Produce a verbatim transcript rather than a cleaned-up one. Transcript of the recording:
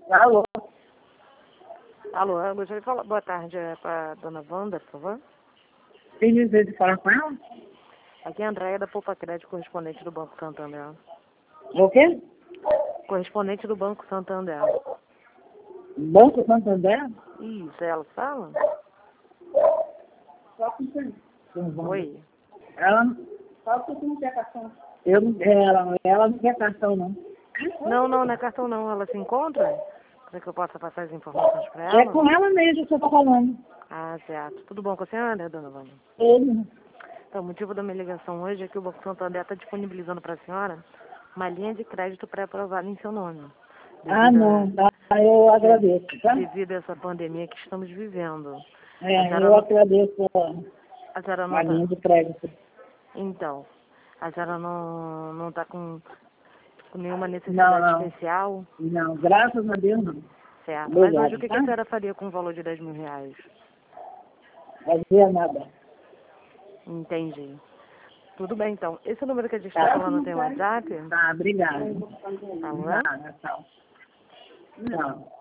Alô? Alô, eu gostaria de falar. Boa tarde, é para a dona Wanda, por favor. Tem desejo de falar com ela? Aqui é a Andréia da Poupa Crédito, correspondente do Banco Santander. O quê? Correspondente do Banco Santander. Banco Santander? Isso, ela fala? Só que sim. Oi. Ela, só que não quer cartão. Eu não, ela, ela não quer cartão, não. Não, não, não é cartão não. Ela se encontra? Para que eu possa passar as informações para ela? É com ela mesmo que eu tô falando. Ah, certo. Tudo bom com a senhora, dona Wanda? Ele. Então, o motivo da minha ligação hoje é que o Banco Santander está disponibilizando para a senhora uma linha de crédito pré-aprovada em seu nome. Ah, Devido não. a, Tá, eu agradeço, tá? devido a essa pandemia que estamos vivendo. A É, senhora eu não, agradeço a senhora a, não a tá, linha de crédito. então, a senhora não, não tá com, com nenhuma Não, necessidade não. especial, Não, graças a Deus não. certo? Mas hoje o Obrigado, que, que tá? a senhora faria com o valor de dez mil reais? Fazia nada. Entendi. Tudo bem, então. Esse número que a gente está Tá? falando tem WhatsApp? Tá, obrigado. Alô? Nada, tchau. Não.